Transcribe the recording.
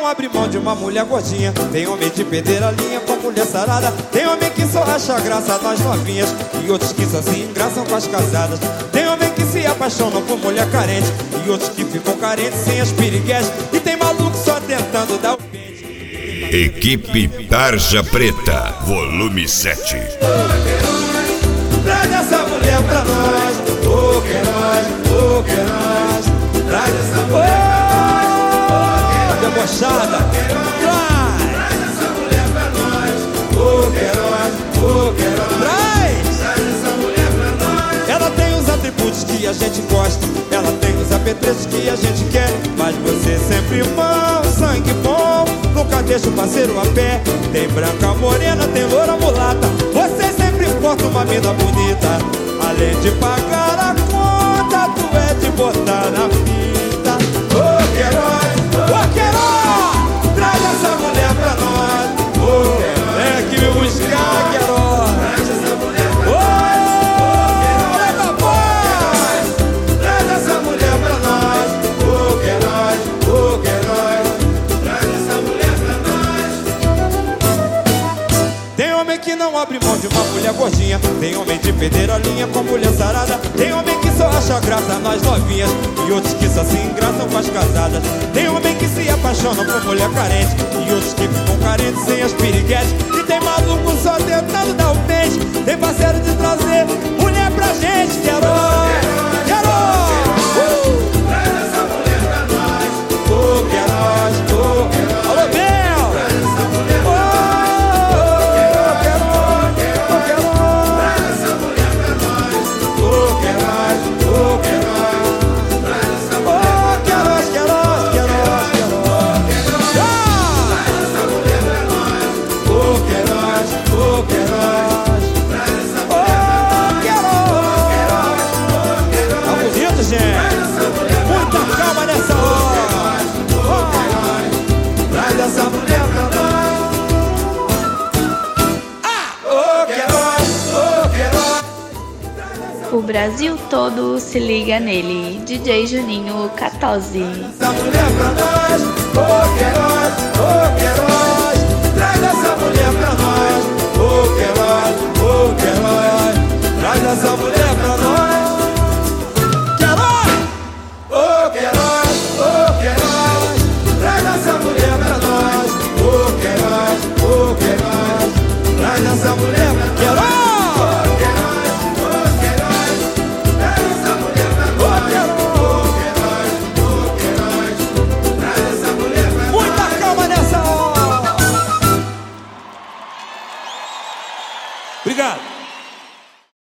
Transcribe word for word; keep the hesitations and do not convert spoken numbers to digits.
abre mão de uma mulher gordinha. Tem homem de perder a linha com mulher sarada. Tem homem que só acha graça nas novinhas e outros que só se engraçam com as casadas. Tem homem que se apaixonam por mulher carente e outros que ficam carentes sem as piriguetes. E tem maluco só tentando dar o pente. Equipe Tarja Preta, volume sete. Traz essa mulher pra nós, ô Queiroz, ô Queiroz. Traz essa mulher pra nós, debochada. Traz essa mulher pra nós, ô Queiroz, ô Queiroz. Traz essa mulher pra nós. Ela tem os atributos que a gente gosta, ela tem os apetrechos que a gente quer. Mas você sempre bom, sangue bom, nunca deixa o parceiro a pé. Tem branca morena, tem loura mulata, você sempre porta uma mina bonita. Além de pagar a conta, tu é de botar na fita. Ô Queiroz, ô Queiroz, traz essa mulher pra nós. Ô Queiroz, vem aqui me buscar, Queiroz. Traz essa mulher pra nós. Ô Queiroz, traz essa mulher pra nós. Ô Queiroz, ô Queiroz, traz essa mulher pra nós. Tem homem que não abre mão de uma mulher gordinha. Tem homem de perder a linha com mulher sarada. Tem homem que só acha graça nas novinhas e outros que só se engraçam com as casadas. Tem homem que se apaixona por mulher carente e outros que ficam carentes sem as piriguetes. E tem maluco só tentando dar o pente. Tem parceiro de trazer mulher pra gente. Queiroz, Queiroz, uh! Traz essa mulher pra nós. Ô Queiroz, ô Queiroz. Alô, Bel! Traz essa mulher pra nós. O Brasil todo se liga nele. D J Juninho quatorze. Essa mulher pra nós, ô Queiroz, ô Queiroz. Traz essa mulher pra nós, ô Queiroz, ô Queiroz. Traz essa mulher pra nós. Queiroz, ô Queiroz, ô Queiroz. Traz essa mulher pra nós, ô Queiroz, ô Queiroz. Traz essa mulher pra nós. Queiroz. Obrigado.